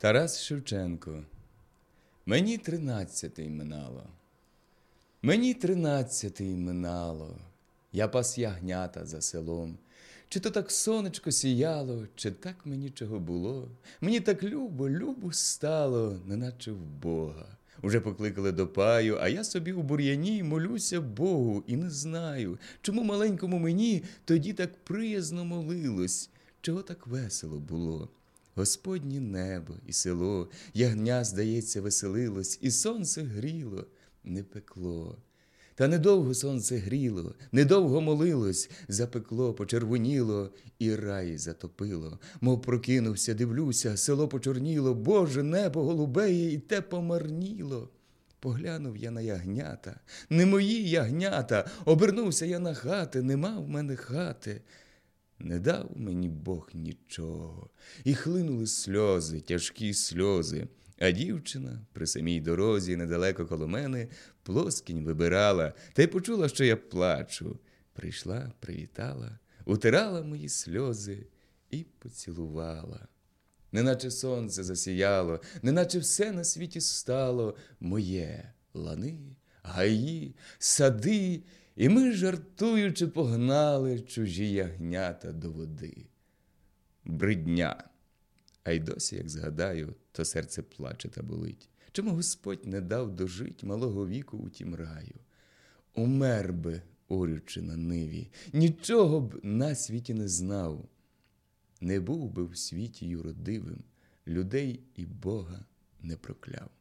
Тарас Шевченко. Мені 13 минало. Мені 13 минало. Я пас ягнята за селом. Чи то так сонечко сіяло, чи так мені чого було. Мені так любо, любо стало, неначе в Бога. Уже покликали до паю, а я собі у бур'яні молюся Богу і не знаю, чому маленькому мені тоді так приязно молилось, чого так весело було. Господнє небо і село, ягня, здається, веселилось, і сонце гріло, не пекло. Та недовго сонце гріло, недовго молилось, запекло, почервоніло і рай затопило. Мов прокинувся, дивлюся, село почорніло, Боже, небо голубеє і те помарніло. Поглянув я на ягнята, не мої ягнята, обернувся я на хати, нема в мене хати. Не дав мені Бог нічого, і хлинули сльози, тяжкі сльози. А дівчина при самій дорозі, недалеко коло мене, плоскінь вибирала, та й почула, що я плачу. Прийшла, привітала, утирала мої сльози і поцілувала. Неначе сонце засіяло, неначе все на світі стало моє. Лани, гаї, сади, і ми, жартуючи, погнали чужі ягнята до води. Бридня. А й досі, як згадаю, то серце плаче та болить. Чому Господь не дав дожить малого віку у тім раю? Умер би, орючи на ниві, нічого б на світі не знав. Не був би в світі юродивим, людей і Бога не прокляв.